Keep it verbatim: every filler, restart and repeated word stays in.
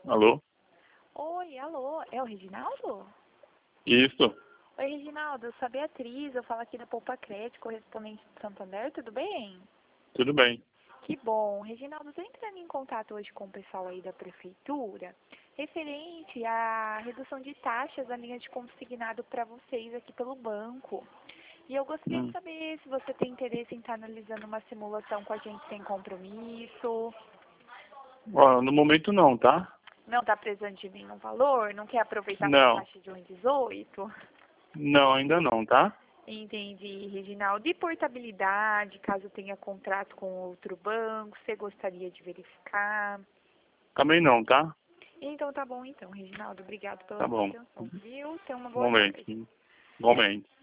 Alô? Oi, alô, é o Reginaldo? Isso, Oi, Reginaldo, eu sou a Beatriz, eu falo aqui da Poupa Crédito, correspondente de Santander, tudo bem? tudo bem. Que bom. Reginaldo, estou entrando em contato hoje com o pessoal aí da Prefeitura, referente à redução de taxas da linha de consignado para vocês aqui pelo banco. E eu gostaria de Hum. saber se você tem interesse em estar analisando uma simulação com a gente sem compromisso. Ó, no momento não, tá? Não está precisando de nenhum valor? Não quer aproveitar com a Não, taxa de um vírgula dezoito? não, ainda não, tá? Entendi, Reginaldo. E portabilidade, caso tenha contrato com outro banco, você gostaria de verificar? Também não, tá? Então tá bom então, Reginaldo. Obrigado pela Tá sua bom. atenção, viu? Tenha uma boa Momento. tarde. Momento.